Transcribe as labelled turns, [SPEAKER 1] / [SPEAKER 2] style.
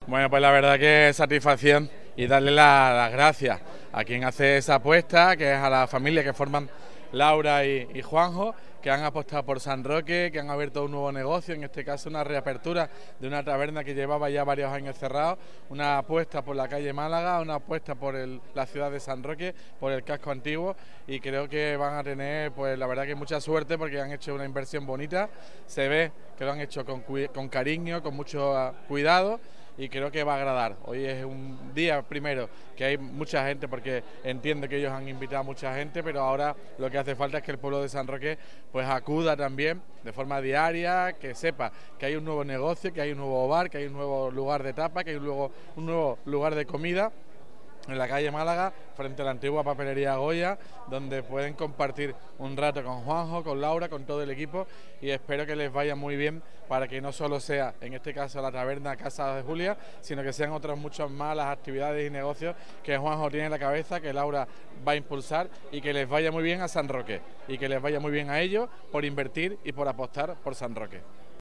[SPEAKER 1] Bueno, pues la verdad que es satisfacción y darle las gracias a quien hace esa apuesta, que es a la familia que forman Laura y Juanjo, que han apostado por San Roque, que han abierto un nuevo negocio, en este caso una reapertura de una taberna que llevaba ya varios años cerrado, una apuesta por la calle Málaga, una apuesta por la ciudad de San Roque, por el casco antiguo, y creo que van a tener, pues la verdad que mucha suerte porque han hecho una inversión bonita, se ve que lo han hecho con cariño, con mucho cuidado, y creo que va a agradar. Hoy es un día, primero, que hay mucha gente, porque entiendo que ellos han invitado a mucha gente, pero ahora lo que hace falta es que el pueblo de San Roque pues acuda también de forma diaria, que sepa que hay un nuevo negocio, que hay un nuevo bar, que hay un nuevo lugar de tapa, que hay un nuevo lugar de comida en la calle Málaga, frente a la antigua papelería Goya, donde pueden compartir un rato con Juanjo, con Laura, con todo el equipo, y espero que les vaya muy bien para que no solo sea, en este caso, la taberna Casa de Julia, sino que sean otras muchas más las actividades y negocios que Juanjo tiene en la cabeza, que Laura va a impulsar, y que les vaya muy bien a San Roque, y que les vaya muy bien a ellos por invertir y por apostar por San Roque.